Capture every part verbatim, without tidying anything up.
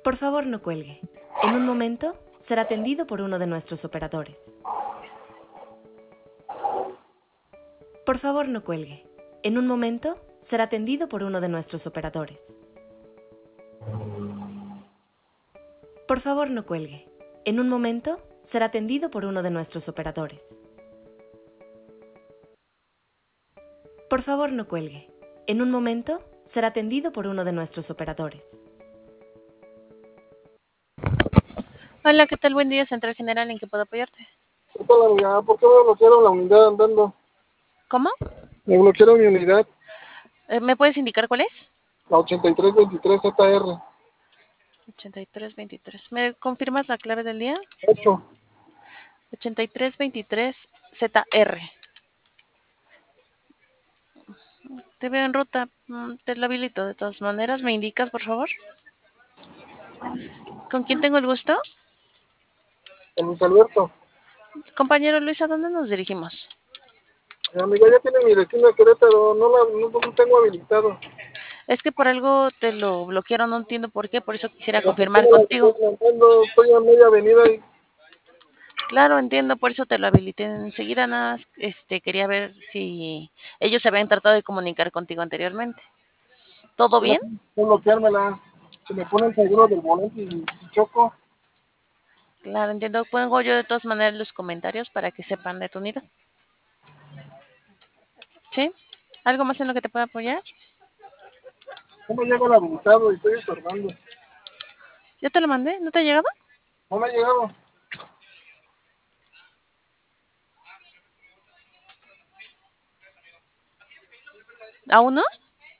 Por favor, no cuelgue. En un momento será atendido por uno de nuestros operadores. Por favor, no cuelgue. En un momento será atendido por uno de nuestros operadores. Por favor, no cuelgue. En un momento será atendido por uno de nuestros operadores. Por favor, no cuelgue. En un momento será atendido por uno de nuestros operadores. Hola, ¿qué tal? Buen día, Central General, ¿en qué puedo apoyarte? ¿Qué tal, amiga? ¿Por qué me bloquearon la unidad andando? ¿Cómo? Me bloquearon mi unidad, Eh, ¿Me puedes indicar cuál es? la ochenta y tres veintitrés Z R. ochenta y tres veintitrés. ¿Me confirmas la clave del día? ocho. ochenta y tres veintitrés Z R. Te veo en ruta. Mm, Te lo habilito de todas maneras. ¿Me indicas, por favor? ¿Con quién tengo el gusto? En Luis Alberto. Compañero Luis, ¿a dónde nos dirigimos? Mi amiga ya tiene mi destino a Querétaro, no, la, no, no tengo habilitado. Es que por algo te lo bloquearon, no entiendo por qué, por eso quisiera Pero ¿por qué confirmar me la contigo. estás mandando? Estoy a media avenida y Claro, entiendo, por eso te lo habilité enseguida. Nada más, este, quería ver si ellos se habían tratado de comunicar contigo anteriormente. ¿Todo no bien? puedo bloqueármela. Se me pone el seguro del volante y, y choco. Claro, entiendo. Pongo yo de todas maneras los comentarios para que sepan de tu unidad. ¿Sí? ¿Algo más en lo que te pueda apoyar? No me llega el habilitado y estoy estorbando. ¿Ya te lo mandé? ¿No te ha llegado? No me ha llegado. ¿Aún no?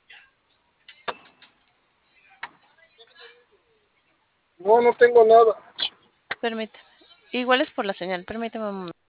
No, no tengo nada. Permíteme. Igual es por la señal. Permíteme un momento.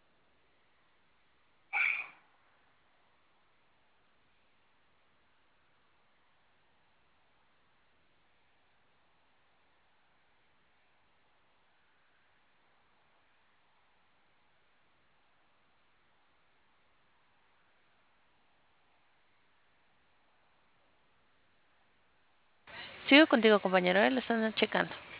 Sigo contigo, compañero. ¿eh? Lo están checando.